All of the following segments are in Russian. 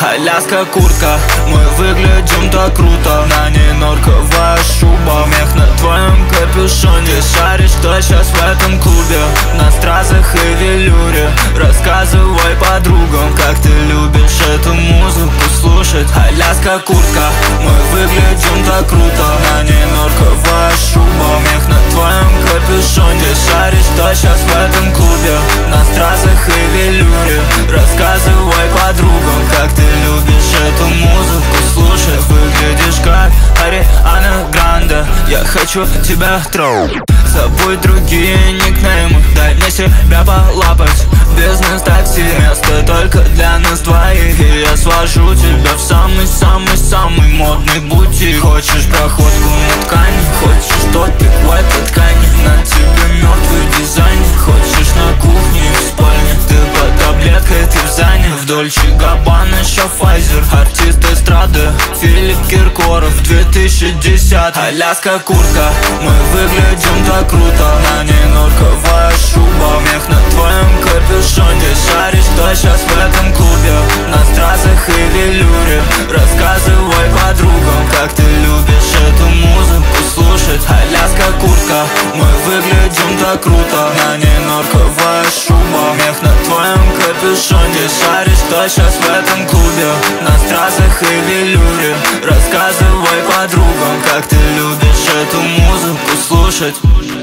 Аляска куртка, мы выглядим так круто. На ней норковая шуба, мех на твоем капюшоне. Ты шаришь, что сейчас в этом клубе, на стразах и велюре. Рассказывай подругам, как ты любишь эту музыку слушать. Аляска куртка, мы выглядим так круто. На ней норковая шуба, мех на твоем капюшоне. Ты шаришь, что сейчас в этом клубе, на стразах и велюре. Рассказывай подругам, как ты любишь эту музыку слушать. Выглядишь как Ариана Гранде, я хочу тебя трогать. Забудь другие никнеймы, дай мне себя полапать. Бизнес-такси, место только для нас двоих. И я свожу тебя в самый-самый-самый модный бутик. Хочешь проходку на ткани, хочешь топик в этой ткани. На тебе мертвый дизайн, хочешь на кухне и в спальне. Ты под таблеткой, ты в зане. В Дольче Габбана еще Pfizer. Артист эстрады Филипп Киркоров 2010. Аляска куртка, мы выглядим так круто. На ней норковая шуба, мех на твоем капюшоне. Ты шаришь, что сейчас в этом клубе, на стразах и велюре. Рассказывай подругам, как ты любишь эту музыку слушать. Аляска куртка, мы выглядим так круто. На ней норковая шуба, мех на твоем капюшоне. Ты шаришь, что сейчас в этом клубе, на стразах и велюре. Рассказывай подругам, как ты любишь эту музыку слушать.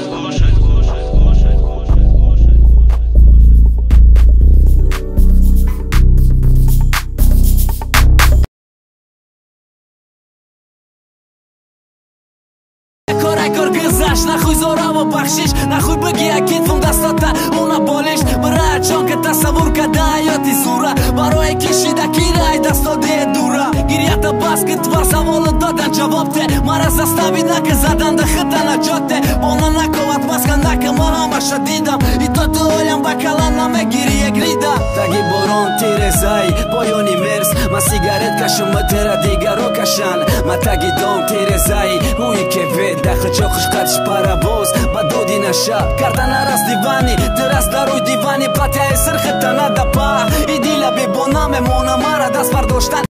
Гызаш, нахуй зораво бахшиш, нахуй беги, а кетвум дастата уна болиш. Брат, чонка тасаввур кадаёт изура, барои кишида кирай дасто де дура. Гирията баскет твар саволу додан ҷавобте, мара заставид нака задан да хита наҷотте. Бона наковат маска нака ма ҳамаша дидам, и то ту олям ба калан намегири як рида. Таги борон тирезай, поёни мерс, ма сигарет кашам, ма тера дигаро кашан. Ма таги дом тирезай, ҳуи ке вед даха чохиш қатиш паравоз, ба доди наша кардана раз дивани, ты раз даруй дивани, платяи сир хита надапа. И дила бе бона мемона мара даст бардоштан.